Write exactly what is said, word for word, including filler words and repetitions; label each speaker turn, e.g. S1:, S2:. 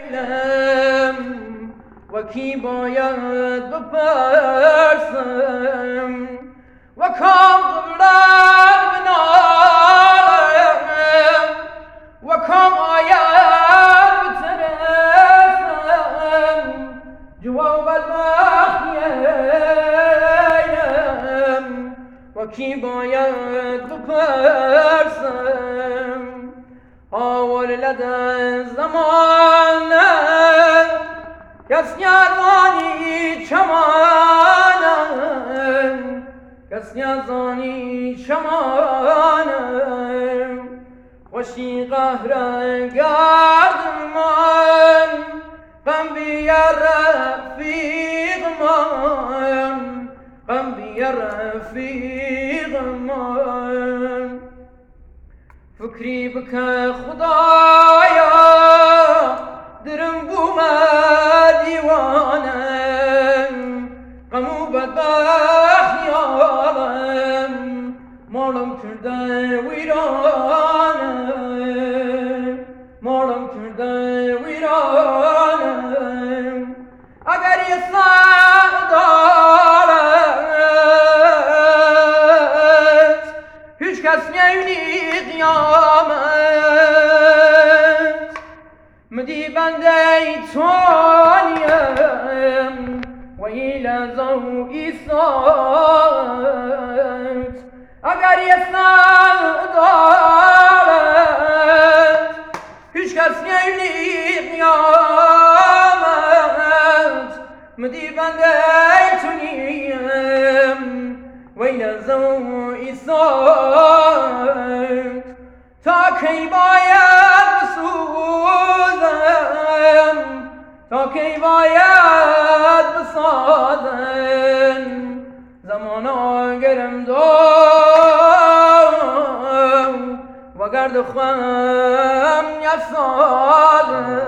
S1: و کی باید بپرسم و کام قبلت بنالم و کام آید بترسم جواب البخیم و کی باید بپرسم آور لدن زمانه کس نیازانی چمانم کس نیازانی چمانم خوشی قهر گرد من غم بیار رفیق من غم بیار رفیق من فکری بکن خدایا درم بومه دیوانم غم و بدبختیارم مالم کرده ویرانم مالم کرده ویرانم اگر یه سر دارد هیچ کس نمی‌بینی قیامت مدی بنده توانیم و ایل زوئی سات اگر یه سر دارد هیچ کس نمی‌بینی قیامت مدی بنده توانیم و ایل زوئی سات تا کی باید بسوزم تا کی باید بسازم زمان آگرم دار و گرد خم یسازم